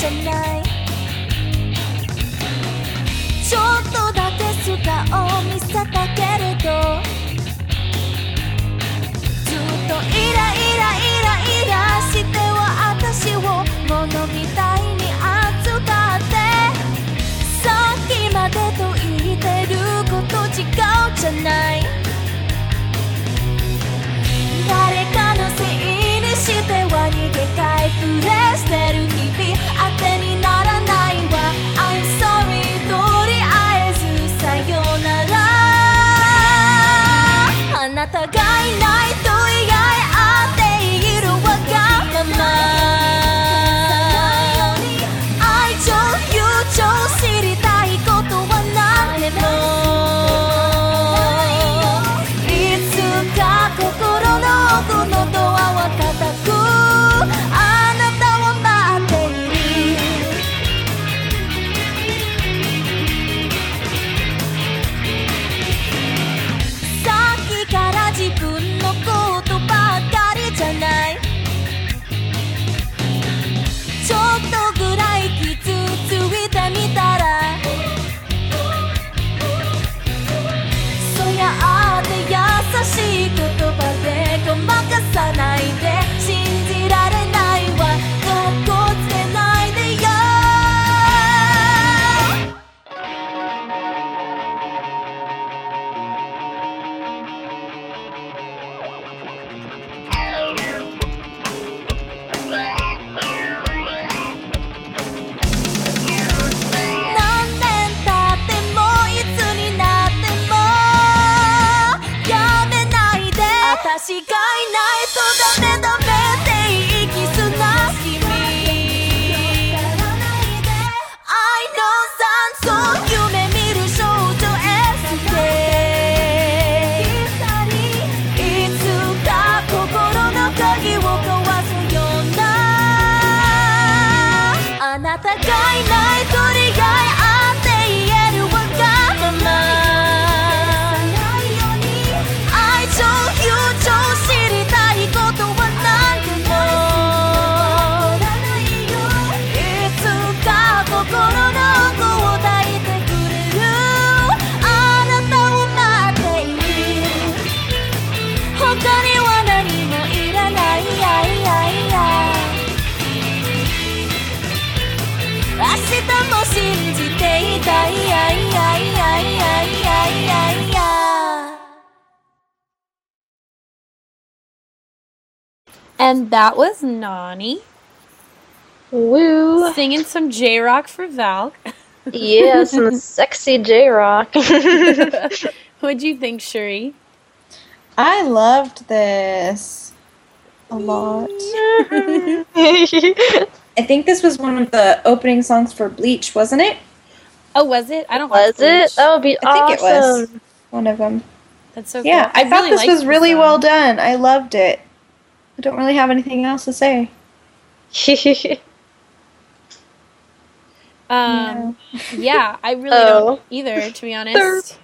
じゃないちょっとだけ素顔を見せたけれどずっとイライライライラしては私を物みたいに扱ってさっきまでと言ってること違うじゃない誰かのせいにしては逃げ返プレしてる日々当てにならないわ I'm sorry とりあえずさよならあなたがいないと意外合っているわがまま愛情友情知りたいことは何でもいつか心の奥のドアは叩くあなたを待っているさっきから自分のことばかりじゃないちょっとぐらい傷ついてみたらそりゃあって優しい言葉でごまかさないで信じられないわかっこつけないでよ何年経ってもいつになってもやめないで私がいないとダメダメって息すな君 I know 酸素夢見る少女 S でいつか心の鍵を壊すようなあなたがいないとりがいあって言えるわがまま愛情友情知りたいことは何でもいつか心の奥を抱いてくれるあなたを待っている他には何もいらない明日も信じていたい And that was Nani Woo! singing some J-Rock for Val. Yeah, some sexy J-Rock. What'd you think, Shuri? I loved this a lot. I think this was one of the opening songs for Bleach, wasn't it? Oh, was it? I don't Was watch Bleach. it? That would be I think awesome. it was one of them. That's so Yeah, cool. I thought really this liked was the really song. well done. I loved it. I don't really have anything else to say. Yeah, I really Oh. don't either, to be honest.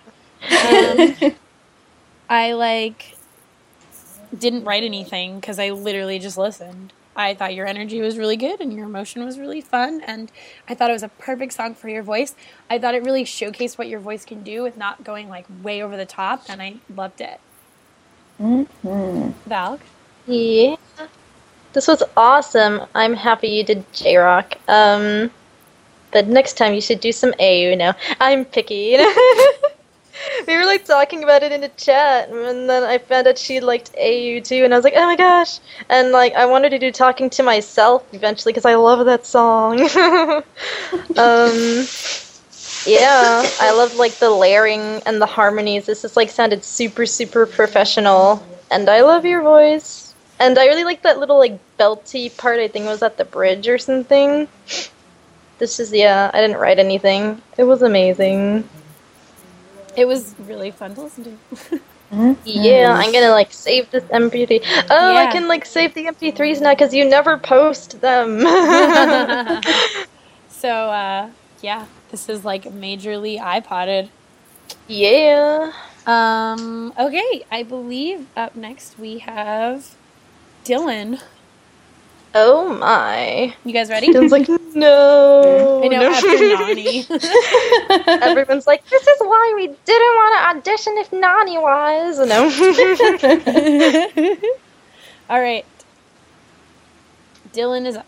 I didn't write anything because I literally just listened. I thought your energy was really good and your emotion was really fun, and I thought it was a perfect song for your voice. I thought it really showcased what your voice can do with not going way over the top, and I loved it. Mm-hmm. Val? Yeah. This was awesome. I'm happy you did J-Rock. But next time you should do some AU now. I'm picky. We were talking about it in the chat, and then I found out she liked AU too, and I was like, oh my gosh! And I wanted to do Talking to Myself eventually because I love that song. Yeah, I loved the layering and the harmonies. This just sounded super, super professional, and I love your voice. And I really liked that little belty part. I think it was at the bridge or something. This is I didn't write anything. It was amazing. It was really fun to listen to. Yeah, I'm gonna save this MP3. Oh, Yeah. I can save the MP3s now because you never post them. So, yeah, this is majorly iPodded. Yeah. Okay, I believe up next we have Dylan. Oh my. You guys ready? Dylan's like, no. I know, no. after Nani. Everyone's like, this is why we didn't want to audition if Nani was. No. All right. Dylan is up.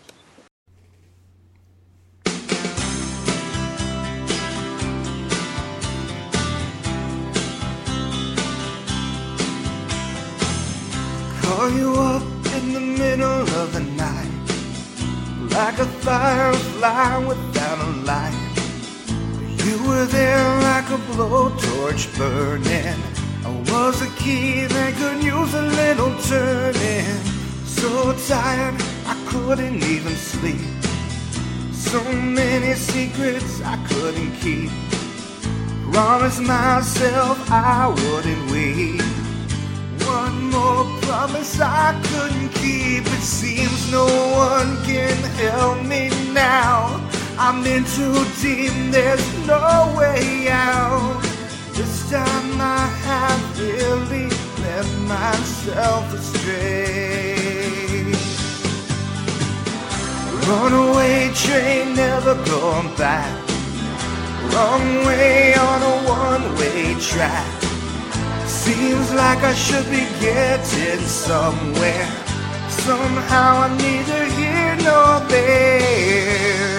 Call you up in the middle of the night, like a firefly without a light. You were there like a blowtorch burning. I was a key that could use a little turning. So tired I couldn't even sleep. So many secrets I couldn't keep. Promised myself I wouldn't weep. One more promise I couldn't keep. It seems no one can help me now. I'm in too deep, there's no way out. This time I have really left myself astray. Runaway train, never going back. Wrong way on a one-way track. Seems like I should be getting somewhere. Somehow I'm neither here nor there.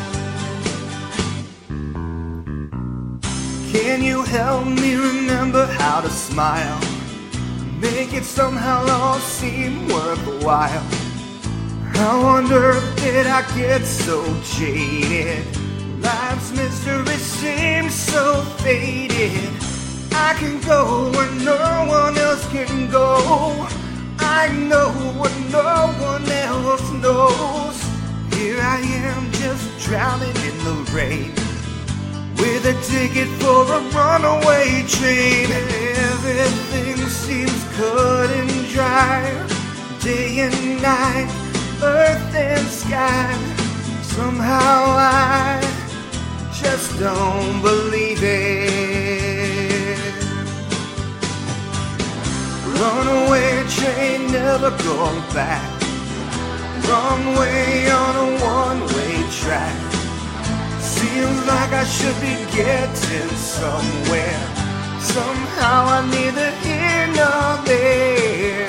Can you help me remember how to smile? Make it somehow all seem worthwhile. I wonder, did I get so jaded? Life's mystery seems so faded. I can go where no one else can go. I know what no one else knows. Here I am just drowning in the rain, with a ticket for a runaway train. Everything seems cut and dry, day and night, earth and sky. Somehow I just don't believe it. Runaway train, never going back. Wrong way on a one-way track. Seems like I should be getting somewhere. Somehow I'm neither here nor there.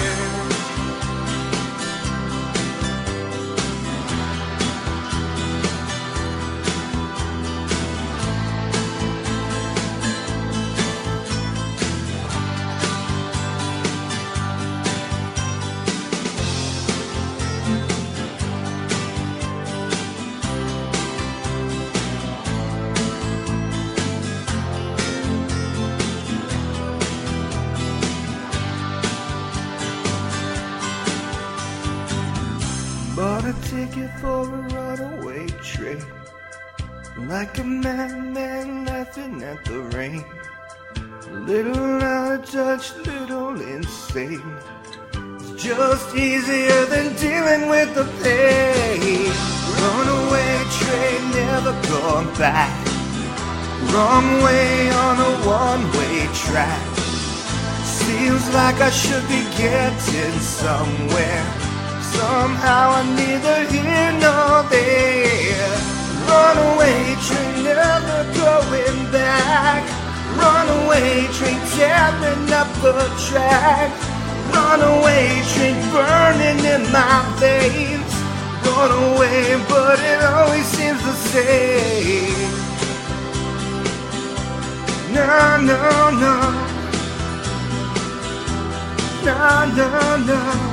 Bought a ticket for a runaway train, like a madman laughing at the rain. Little out of touch, little insane. It's just easier than dealing with the pain. Runaway train, never going back. Wrong way on a one-way track. Seems like I should be getting somewhere. Somehow I'm neither here nor there. Runaway train, never going back. Runaway train, tearing up the track. Runaway train, burning in my veins. Runaway, but it always seems the same. No, no, no. No, no, no.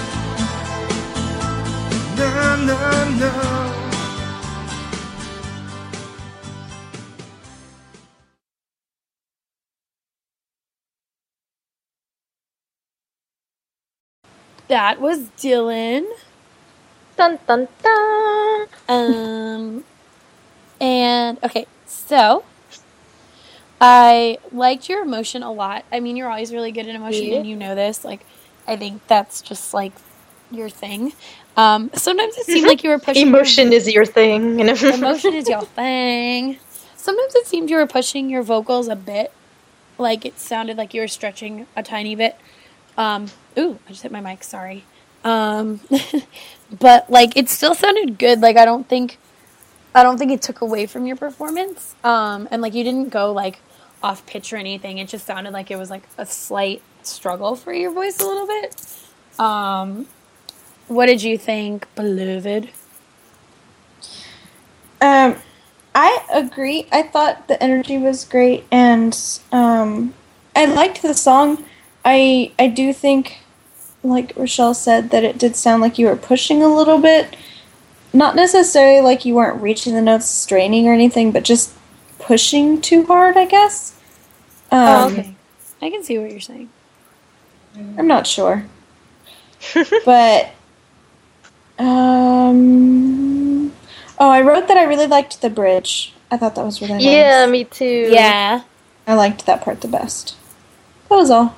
No, no, no. That was Dylan. Dun dun dun. And okay, so I liked your emotion a lot. I mean, you're always really good at emotion, Yeah. and you know this. Like, I think that's just like your thing. Sometimes it seemed like you were pushing Emotion is your thing. emotion is your thing. Sometimes it seemed you were pushing your vocals a bit. Like, it sounded like you were stretching a tiny bit. Ooh, I just hit my mic, sorry. But like it still sounded good. Like I don't think it took away from your performance. And like you didn't go like off pitch or anything. It just sounded like it was like a slight struggle for your voice a little bit. What did you think, beloved? I agree. I thought the energy was great, and I liked the song. I do think, like Rochelle said, that it did sound like you were pushing a little bit. Not necessarily like you weren't reaching the notes, straining or anything, but just pushing too hard, I guess. Okay. I can see what you're saying. I'm not sure. But, I wrote that I really liked the bridge. I thought that was really nice. Yeah, me too. Yeah. I liked that part the best. That was all.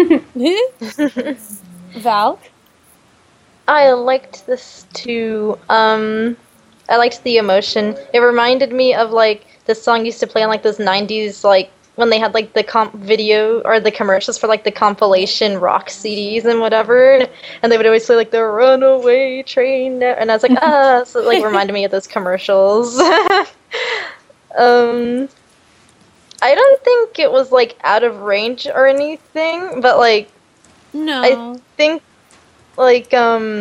Val? I liked this too. I liked the emotion. It reminded me of like this song used to play on like those 90s, like when they had like the comp video or the commercials for like the compilation rock CDs and whatever, and they would always play like the runaway train, and I was like, so it like reminded me of those commercials. I don't think it was like out of range or anything, but like No. I think like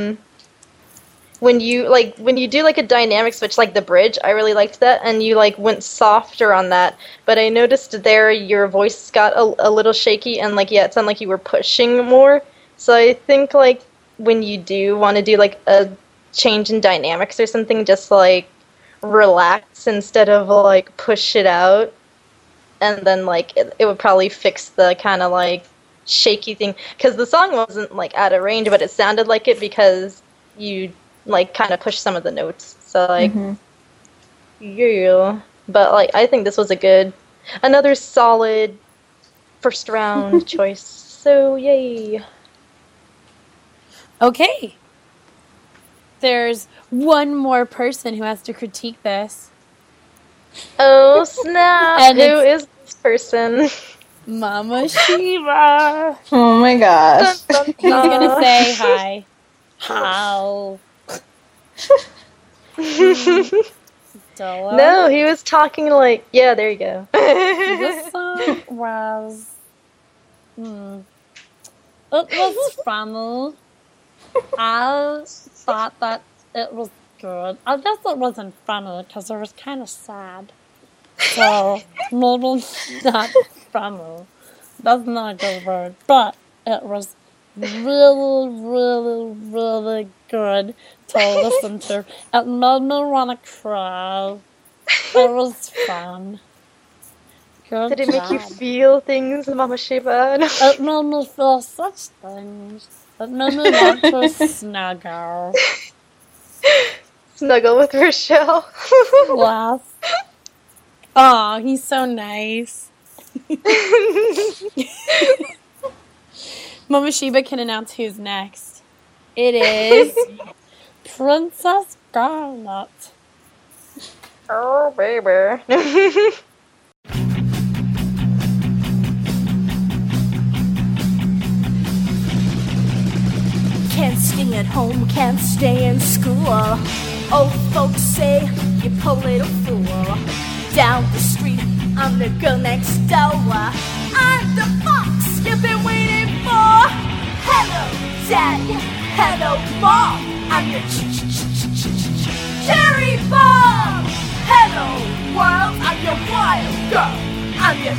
when you do like a dynamic switch like the bridge, I really liked that, and you like went softer on that, but I noticed there your voice got a little shaky, and like it sounded like you were pushing more. So I think like when you do want to do like a change in dynamics or something, just like relax instead of like push it out, and then like it would probably fix the kind of like shaky thing, because the song wasn't like out of range, but it sounded like it because you like kind of push some of the notes. So like yeah, but like I think this was another solid first round choice. So yay. Okay. There's one more person who has to critique this. Oh snap. And who is this person? Mama Shiva. Oh my gosh. He's gonna say hi. How? No, he was talking like, yeah, there you go. This song was... It was funny. I thought that it was good. I guess it wasn't funny because it was kind of sad. So, maybe not funny. That's not a good word. But it was really, really, really good to listen to. It made me want to cry. It was fun. Good Did it make you job. feel things, Mama Shiva? It made me feel such things. It made me want to snuggle. Snuggle with Rochelle. Laugh. Aw, he's so nice. Mama Shiba can announce who's next. It is Princess Scarlet. Oh, baby. Can't stay at home, can't stay in school. Old folks say you poor little fool. Down the street, I'm the girl next door. I'm the fox you've been waiting for. Hello, Daddy. Hello, Mom. I'm your cherry bomb. Hello, world. I'm your wild girl. I'm your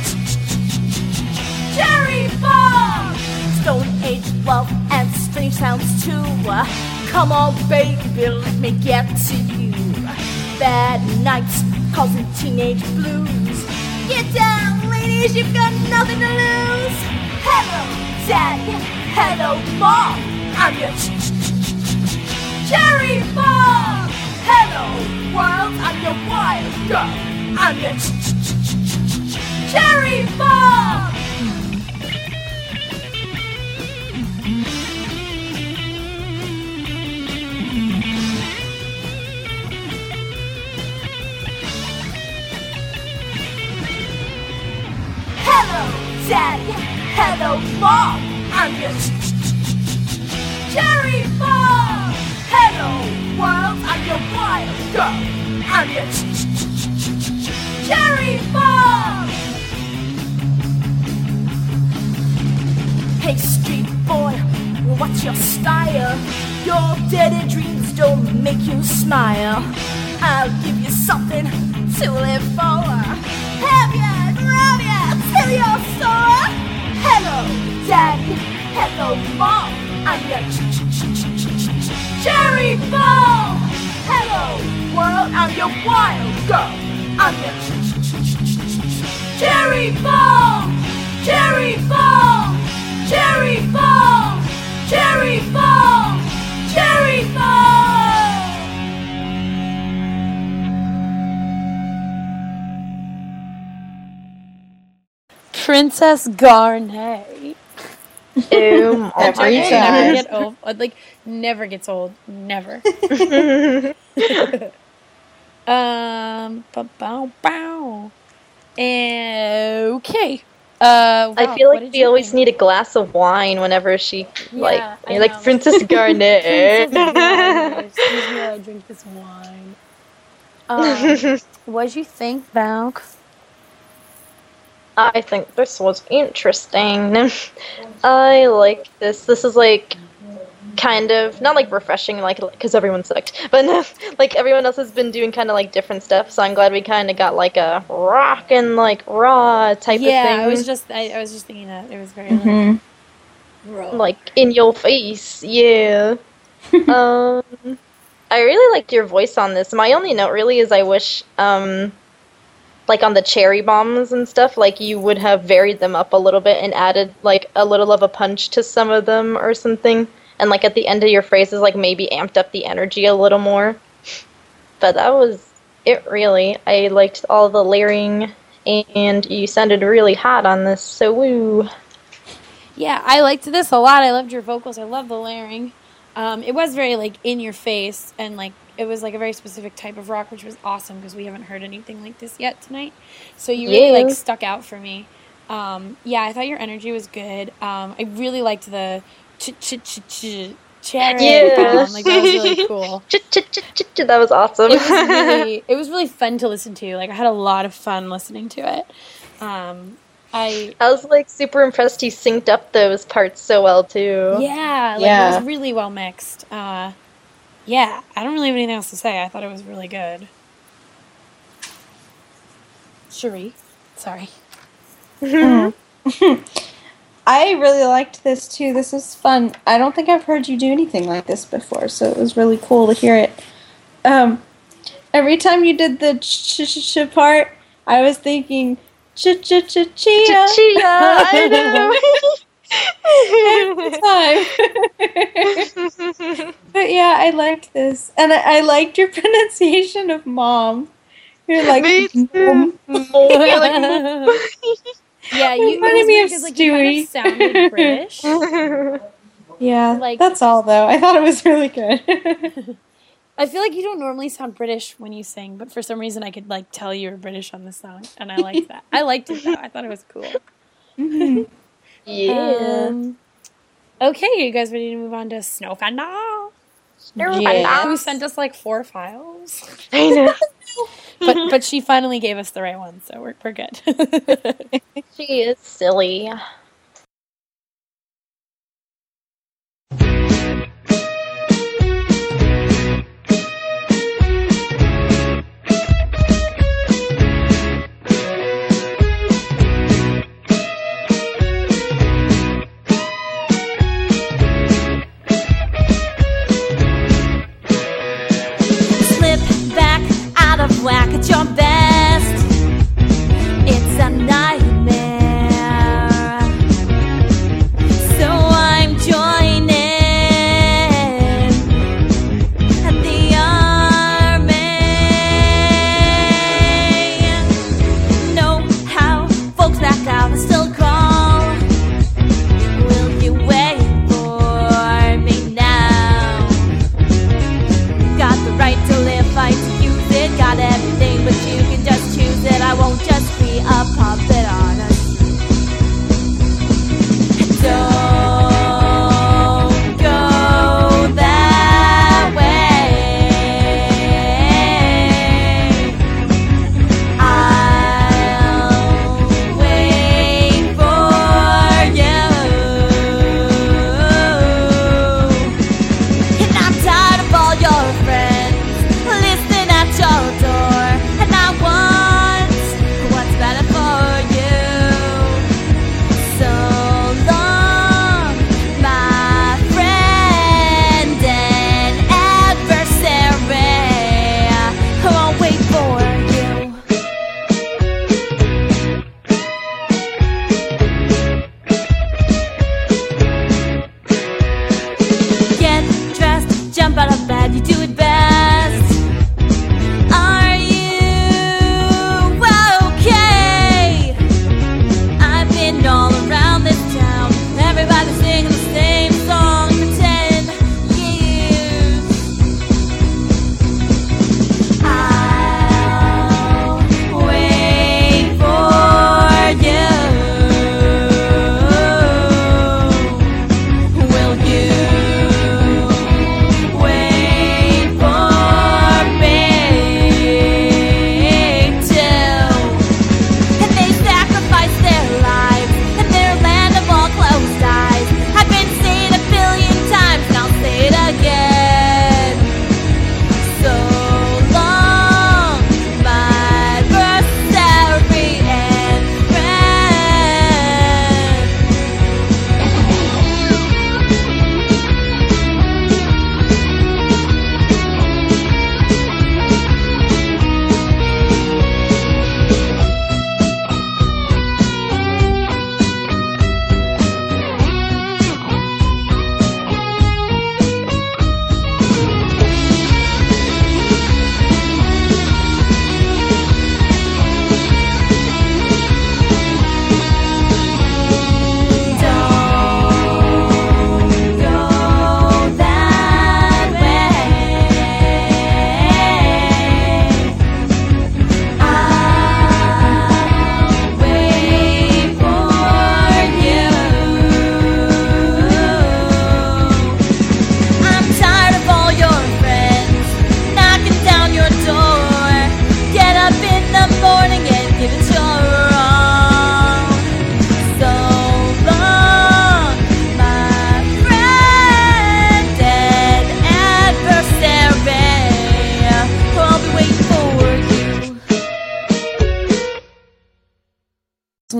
cherry bomb. Stone Age love and strange sounds too. Come on, baby, let me get to you. Bad nights causing teenage blues. Get down, ladies, you've got nothing to lose. Hello, Daddy. Hello, Mom. I'm your cherry bomb. Hello, world. I'm your wild girl. I'm your cherry bomb. Hello, Daddy. Hello, Mom. I'm your Cherry Bomb! Hello, world, I'm your wild girl. I'm your Cherry Bomb! Hey, street boy, what's your style? Your dirty dreams don't make you smile. I'll give you something to live for. Have ya, grab ya, till you're sore. Hello, daddy. Hello, mom. I'm your Cherry Bomb. Hello, world. I'm your wild girl. I'm your Cherry Bomb. Cherry Bomb. Cherry Bomb. Cherry Bomb. Cherry Bomb. Princess Garnet. Oh That my joke will never god. get old. Like, never gets old. Never. Bow, bow. Okay. I feel like we always need a glass of wine whenever she I you're like know. Princess Garnet. Princess Garnet. Excuse me while I drink this wine. What'd you think, Valk? I think this was interesting. I like this. This is like kind of not like refreshing, like because everyone sucked, but like everyone else has been doing kind of like different stuff. So I'm glad we kind of got like a rock and like raw type of thing. Yeah, I was just thinking that it was very Mm-hmm. like in your face. Yeah. I really liked your voice on this. My only note really is I wish like on the cherry bombs and stuff, like you would have varied them up a little bit and added like a little of a punch to some of them or something. And like at the end of your phrases, like maybe amped up the energy a little more. But that was it really. I liked all the layering and you sounded really hot on this, so woo. Yeah, I liked this a lot. I loved your vocals. I love the layering. It was very like in your face, and like it was like a very specific type of rock, which was awesome because we haven't heard anything like this yet tonight. So you really like stuck out for me. Yeah, I thought your energy was good. I really liked the cherry bomb. Like that was really cool. That was awesome. It was really fun to listen to. Like I had a lot of fun listening to it. I was like super impressed he synced up those parts so well too. Yeah, like it was really well mixed. Yeah, I don't really have anything else to say. I thought it was really good. Cherie, sorry. I really liked this too. This was fun. I don't think I've heard you do anything like this before, so it was really cool to hear it. Every time you did the ch part, I was thinking chia. I know. Every time. But yeah, I liked this, and I liked your pronunciation of mom. You're like, Me too. Yeah, you reminded me of because like you kind of sounded British. Yeah, Like- that's all though. I thought it was really good. I feel like you don't normally sound British when you sing, but for some reason I could like tell you were British on this song, and I liked that. I liked it though. I thought it was cool. Yeah. Okay, you guys ready to move on to Snowfender? Yeah. Who sent us like 4 files? I know. But she finally gave us the right one, so we're good. She is silly. Slip back out of whack at your best. It's a nightmare. So I'm joining the army. Know how folks back out and still call. Will you wait for me now? Got the right to live, fight to use it. Got everything but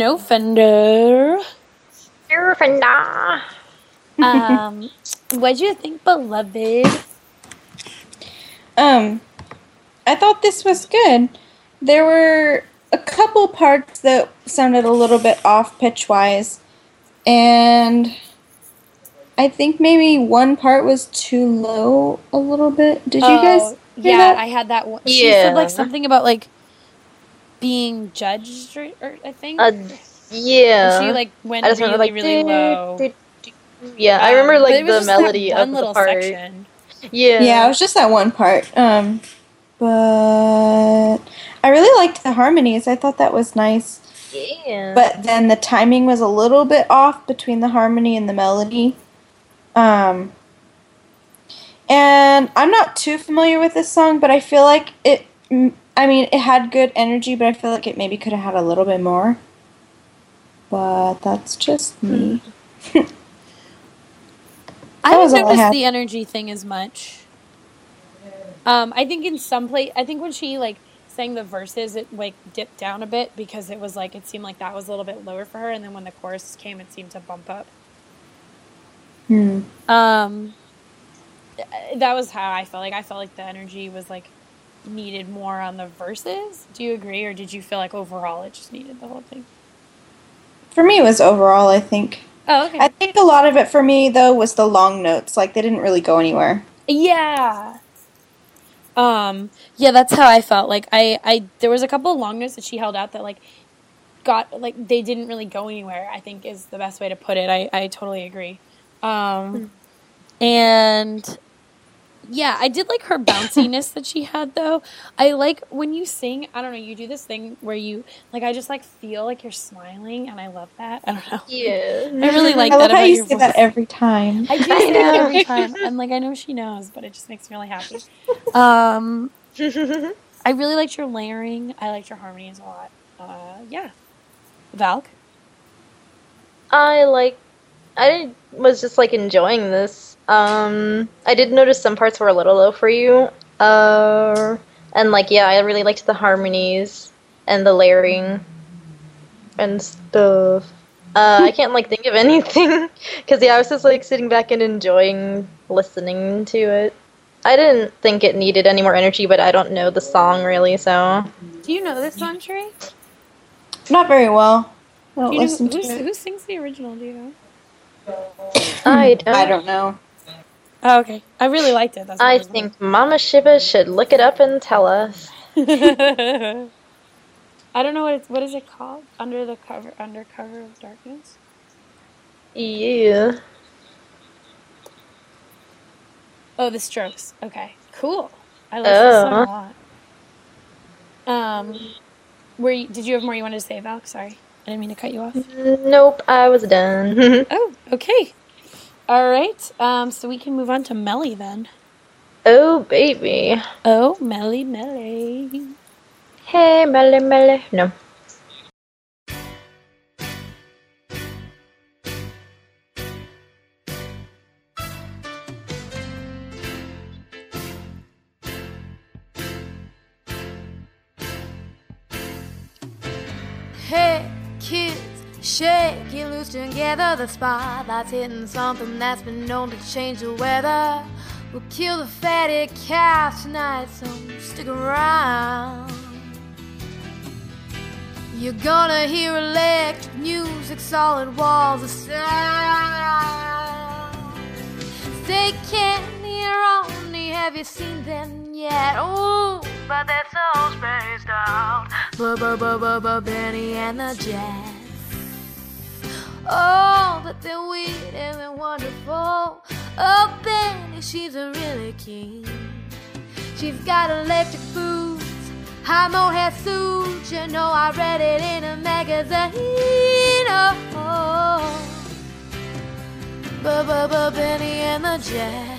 No Fender. Gryffindor. What'd you think, beloved? I thought this was good. There were a couple parts that sounded a little bit off pitch-wise, and I think maybe one part was too low a little bit. Did you guys hear yeah, that? I had that one. She said, like, Yeah. something about, like, being judged, or I think. Yeah. She, like, went I just really, remember like really low. Yeah, I remember But like it was the just that melody one of the little part. section. Yeah. Yeah, it was just that one part. But I really liked the harmonies. I thought that was nice. Yeah. But then the timing was a little bit off between the harmony and the melody. And I'm not too familiar with this song, but I feel like it had good energy, but I feel like it maybe could have had a little bit more. But that's just me. I was didn't all I notice had. the energy thing as much. I think in some I think when she like sang the verses, it like dipped down a bit because it was like it seemed like that was a little bit lower for her, and then when the chorus came, it seemed to bump up. That was how I felt. Like I felt like the energy was like needed more on the verses. Do you agree, or did you feel like overall it just needed the whole thing? For me, it was overall, I think. Oh, okay. I think a lot of it for me, though, was the long notes. Like, they didn't really go anywhere. Yeah. Yeah, that's how I felt. Like I there was a couple of long notes that she held out that like got like they didn't really go anywhere, I think is the best way to put it. I totally agree. And yeah, I did like her bounciness that she had though. I like when you sing, I don't know, you do this thing where you like I just like feel like you're smiling and I love that. I don't know. Yeah. I really like I that love how about you your say voice. that every time. I do say that every time. And like I know she knows, but it just makes me really happy. I really liked your layering. I liked your harmonies a lot. Yeah. Valk? I was just like enjoying this. I did notice some parts were a little low for you. And like yeah, I really liked the harmonies and the layering and stuff. I can't like think of anything because yeah, I was just like sitting back and enjoying listening to it. I didn't think it needed any more energy, but I don't know the song really, so. Do you know this song, Sheree? Not very well. I don't Do you know listen to it. who sings the original? Do you know? I don't know. Oh, okay. I really liked it. That's what I was think Mama Shiva should look it up and tell us. I don't know what is it called? Under cover of darkness. Yeah. Oh, The Strokes. Okay, cool. I like this song a lot. Did you have more you wanted to say, Valk? Sorry, I didn't mean to cut you off. Nope, I was done. Oh, okay. All right. So we can move on to Melly then. Oh, baby. Oh, Melly, Melly. Hey, Melly, Melly. No. Hey, kids, shake it loose together. The spotlight's hitting something that's been known to change the weather. We'll kill the fatty calf tonight, so stick around. You're gonna hear electric music, solid walls of sound. They can't hear only, have you seen them yet? Ooh, but they're so spaced out. Benny and the Jets. Oh, but they're weird and they're wonderful. Oh, Benny, she's a really king. She's got electric boots, high mohair suits. You know I read it in a magazine. Oh, Benny and the Jets.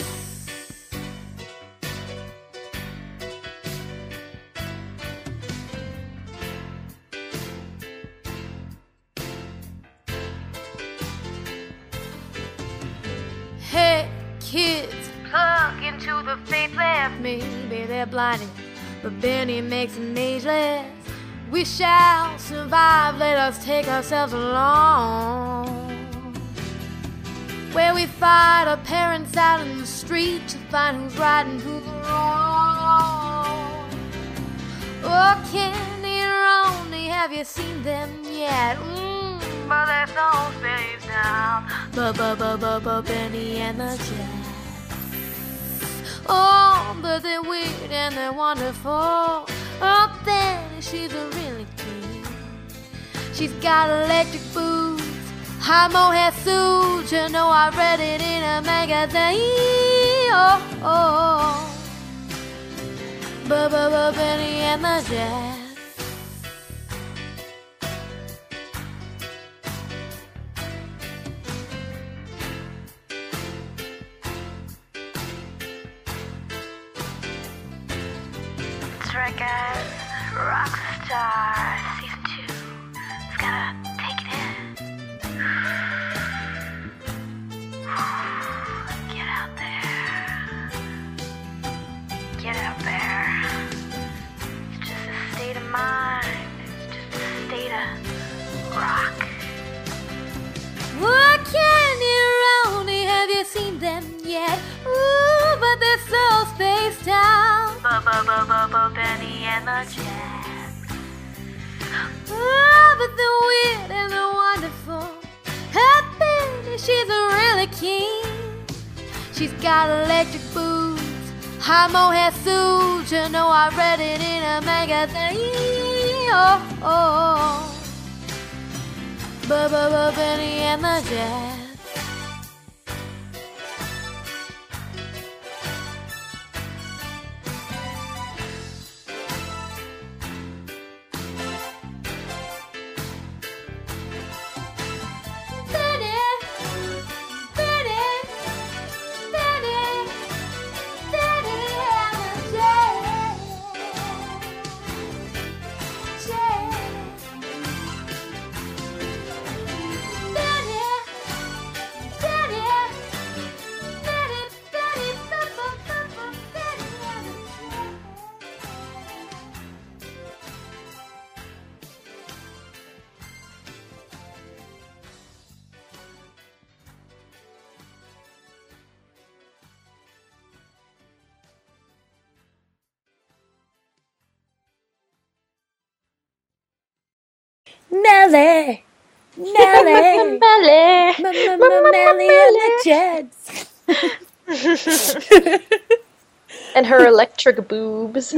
Hey, kids, plug into the faith left. Maybe they're blinded, but Benny makes them ageless. We shall survive, let us take ourselves along. Where we fight our parents out in the street to find who's right and who's wrong. Oh, Candy and Ronnie, have you seen them yet? But they're so spaced out. Benny and the Jets. Oh, but they're weird and they're wonderful. Oh, Benny, she's a really queen. She's got electric boots, high mohair suits. You know I read it in a magazine. Oh, Benny and the Jets. That's right, guys. Rockstar Season 2. It's gotta take it in. Get out there. Get out there. It's just a state of mind. It's just a state of rock. What Candy and Ronnie, have you seen them yet? Ooh, but they're so spaced out. Benny and the Jets. Oh, but they're weird and they're wonderful. Her Benny, she's a really king. She's got electric boots, high mohair suits. You know I read it in a magazine. Oh, Benny and the Jets. Melly! Melly! Melly! Melly and the Jets! And her electric boobs.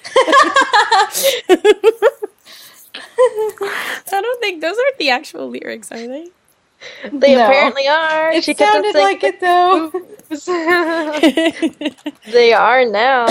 I don't think those aren't the actual lyrics, are they? They No. apparently are. It She kept on sounded saying like it though. they are now.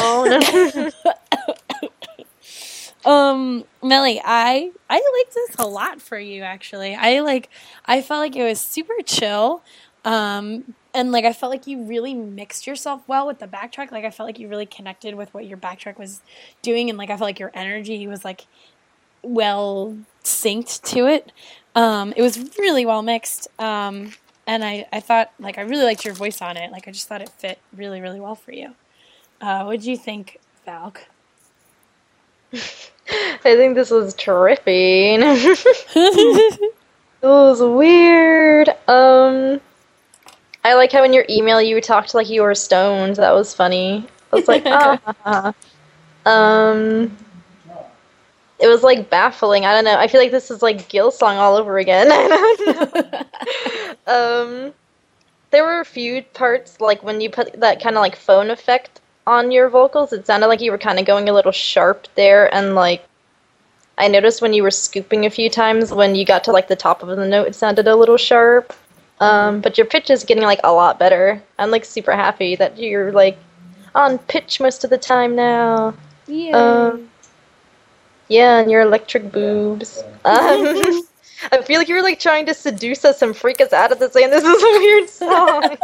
Melly, I liked this a lot for you, actually. I felt like it was super chill. And like I felt like you really mixed yourself well with the backtrack. Like I felt like you really connected with what your backtrack was doing, and like I felt like your energy was like well synced to it. It was really well mixed. And I thought like I really liked your voice on it. Like I just thought it fit really, really well for you. What did you think, Valk? I think this was trippy. It was weird. I like how in your email you talked like you were stoned. That was funny. I was like, it was like baffling. I don't know. I feel like this is like Gilsong all over again. I don't know. There were a few parts like when you put that kind of like phone effect on your vocals, it sounded like you were kind of going a little sharp there, and like I noticed when you were scooping a few times when you got to like the top of the note, it sounded a little sharp. But your pitch is getting like a lot better. I'm like super happy that you're like on pitch most of the time now. Yeah. Yeah, and your electric boobs. I feel like you were like trying to seduce us and freak us out at the saying this is a weird song.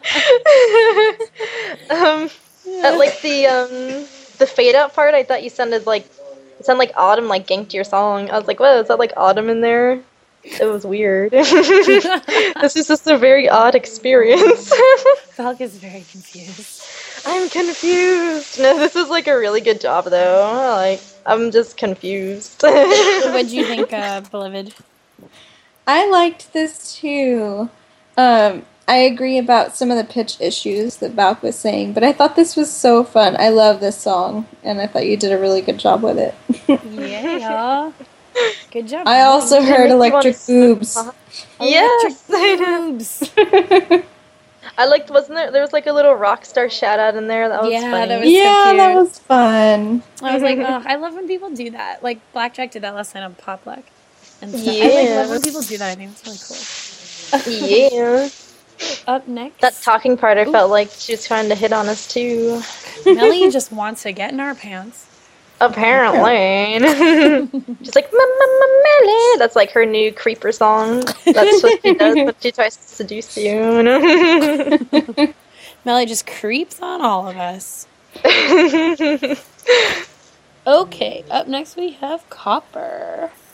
At like the fade out part, I thought you sounded like Autumn like ganked your song. I was like, whoa, is that like Autumn in there? It was weird. This is just a very odd experience. Valk is very confused. I'm confused. No, this is like a really good job though. Like, I'm just confused. What'd you think, beloved? I liked this too. I agree about some of the pitch issues that Balk was saying, but I thought this was so fun. I love this song, and I thought you did a really good job with it. Yeah. Good job. I also heard electric boobs. Yes, I know. boobs. I liked, wasn't there was like a little rock star shout out in there? That was Yeah, funny. that was so Yeah, that cute. was fun. I was like, oh, I love when people do that. Like Blackjack did that last night on Popluck and stuff. I Yeah. love when people do that. I think it's really cool. Yeah. Up next, That talking part, I felt like she was trying to hit on us too. Melly just wants to get in our pants. Apparently. She's like, Melly. That's like her new creeper song. That's what she does when she tries to seduce you. Melly just creeps on all of us. Okay, up next we have Copper.